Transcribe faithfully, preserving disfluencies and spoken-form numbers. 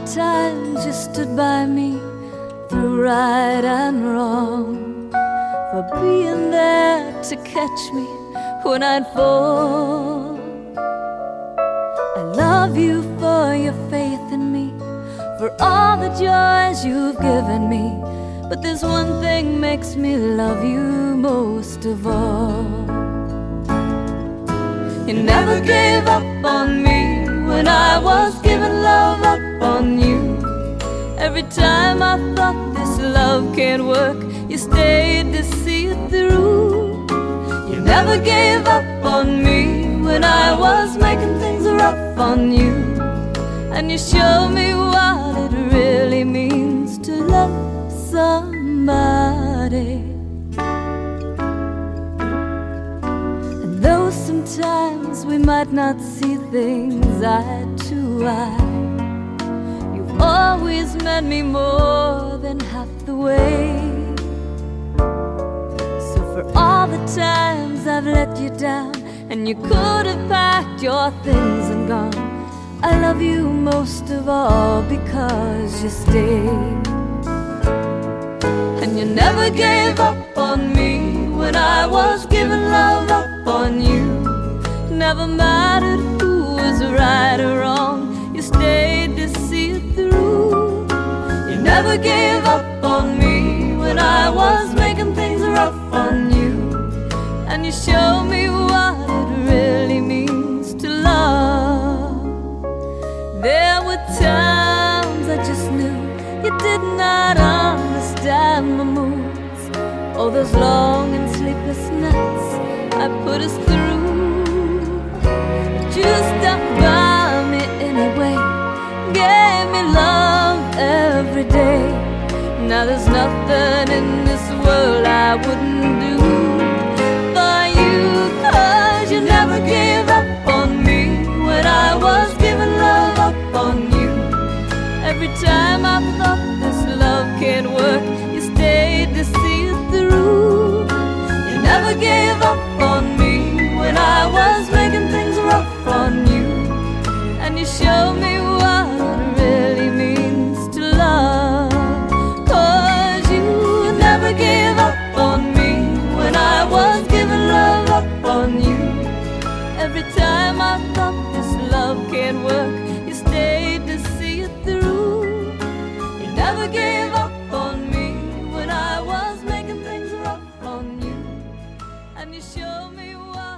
times you stood by me through right and wrong, for being there to catch me when I'd fall. I love you for your faith in me, for all the joys you've given me. But there's one thing makes me love you most of all. You never gave up on me when I was giving love up on you. Every time I thought this love can't work, you stayed to see it through. You never gave up on me when I was making things rough on you. And you showed me what it really means to love somebody. And though sometimes we might not see things eye to eye, you've always met me more than half the way. So for all the times I've let you down and you could have packed your things and gone, I love you most of all because you stayed. And you never gave up on me when I was giving love up on you. Never mattered who was right or wrong, you stayed to see it through. You never gave up on me when I was making things rough on you. And you showed me what it really means to love. There were times I just knew you did not understand my moods. All those long and sleepless nights I put us through. But you stuck by me anyway, gave me love every day. Now there's nothing in this world I wouldn't do for you, 'cause you never gave up on me when I was giving love up on you. Every time I thought this love can't work, you stayed to see it through. You never gave up on me when I was making things rough on you. And you showed me what it really means to love, 'cause you never gave up on me when I was giving love up on you. Every time I thought this love can't work, you stayed to see it through. You never gave up on me when I was making things rough on you. And you showed me why.